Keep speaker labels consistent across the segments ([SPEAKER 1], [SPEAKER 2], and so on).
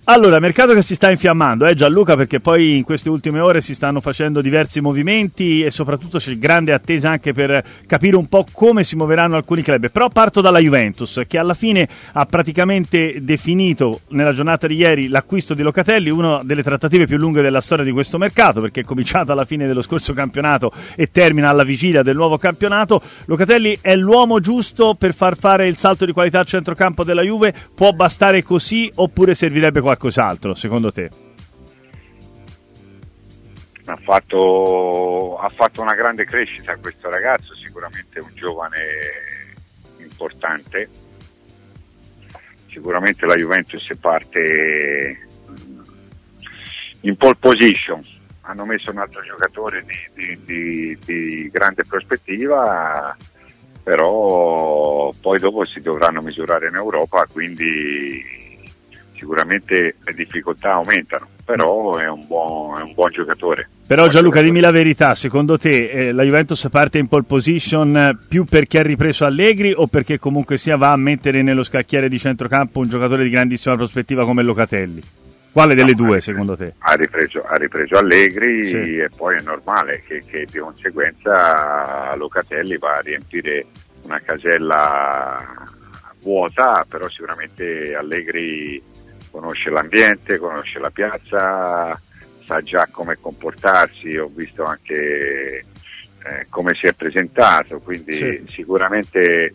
[SPEAKER 1] Allora, mercato che si sta infiammando, Gianluca, perché poi in queste ultime ore si stanno facendo diversi movimenti e soprattutto c'è grande attesa anche per capire un po' come si muoveranno alcuni club. Però parto dalla Juventus, che alla fine ha praticamente definito nella giornata di ieri l'acquisto di Locatelli, una delle trattative più lunghe della storia di questo mercato, perché è cominciata alla fine dello scorso campionato e termina alla vigilia del nuovo campionato. Locatelli è l'uomo giusto per far fare il salto di qualità a centrocampo della Juve? Può bastare così oppure servirebbe qualcos'altro, secondo te?
[SPEAKER 2] Ha fatto una grande crescita questo ragazzo, sicuramente un giovane importante. Sicuramente la Juventus parte in pole position, hanno messo un altro giocatore di grande prospettiva, però poi dopo si dovranno misurare in Europa, quindi sicuramente le difficoltà aumentano, però è un buon giocatore.
[SPEAKER 1] Però Gianluca, dimmi la verità, secondo te la Juventus parte in pole position più perché ha ripreso Allegri o perché comunque sia va a mettere nello scacchiere di centrocampo un giocatore di grandissima prospettiva come Locatelli? Quale delle due secondo te?
[SPEAKER 2] Ha ripreso Allegri,
[SPEAKER 1] sì.
[SPEAKER 2] E poi è normale che di conseguenza Locatelli va a riempire una casella vuota, però sicuramente Allegri conosce l'ambiente, conosce la piazza, sa già come comportarsi, ho visto anche come si è presentato, quindi
[SPEAKER 1] sì.
[SPEAKER 2] sicuramente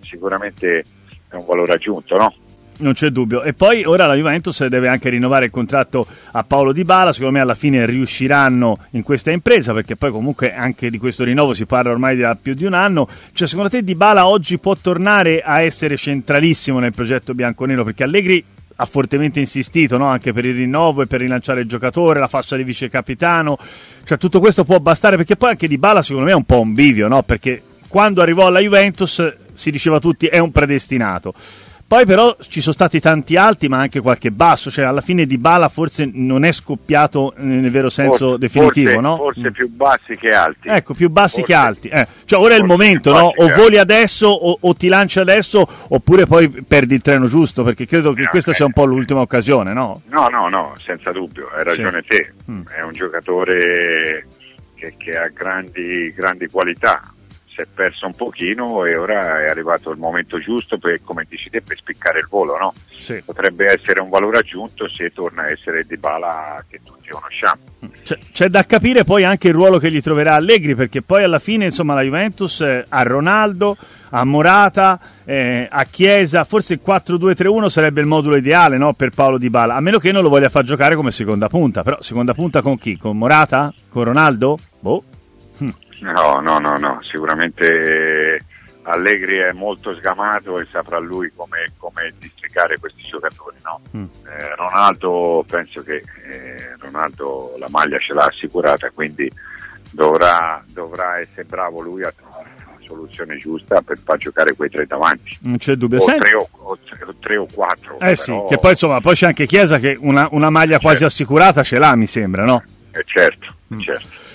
[SPEAKER 2] è un valore aggiunto, no?
[SPEAKER 1] Non c'è dubbio. E poi ora la Juventus deve anche rinnovare il contratto a Paulo Dybala, secondo me alla fine riusciranno in questa impresa, perché poi comunque anche di questo rinnovo si parla ormai da più di un anno. Cioè, secondo te Dybala oggi può tornare a essere centralissimo nel progetto bianconero, perché Allegri ha fortemente insistito, no? Anche per il rinnovo e per rilanciare il giocatore, la fascia di vice capitano, cioè tutto questo può bastare, perché poi anche Dybala secondo me è un po' un bivio, no? Perché quando arrivò alla Juventus si diceva tutti è un predestinato. Poi però ci sono stati tanti alti ma anche qualche basso, cioè alla fine Dybala forse non è scoppiato nel vero senso definitivo, no?
[SPEAKER 2] Forse più bassi che alti.
[SPEAKER 1] Ecco, più bassi che alti. Cioè ora è il momento, no? O voli adesso o ti lanci adesso oppure poi perdi il treno giusto, perché credo che questa sia un po' l'ultima occasione, no?
[SPEAKER 2] No, senza dubbio, hai ragione te. È un giocatore che ha grandi qualità. Si è perso un pochino e ora è arrivato il momento giusto per, come dici te, per spiccare il volo, no?
[SPEAKER 1] Sì.
[SPEAKER 2] Potrebbe essere un valore aggiunto se torna a essere Dybala che tutti conosciamo.
[SPEAKER 1] C'è da capire poi anche il ruolo che gli troverà Allegri, perché poi alla fine insomma la Juventus ha Ronaldo, ha Morata, a Chiesa, forse il 4-2-3-1 sarebbe il modulo ideale, no, per Paulo Dybala, a meno che non lo voglia far giocare come seconda punta. Però seconda punta con chi? Con Morata? Con Ronaldo? Boh.
[SPEAKER 2] No, sicuramente Allegri è molto sgamato e saprà lui come districare questi giocatori, no? Ronaldo, penso che Ronaldo la maglia ce l'ha assicurata, quindi dovrà essere bravo lui a trovare una soluzione giusta per far giocare quei tre davanti.
[SPEAKER 1] Non c'è dubbio.
[SPEAKER 2] O tre o quattro.
[SPEAKER 1] Però... sì, che poi insomma poi c'è anche Chiesa che una maglia quasi assicurata ce l'ha, mi sembra, no?
[SPEAKER 2] Certo.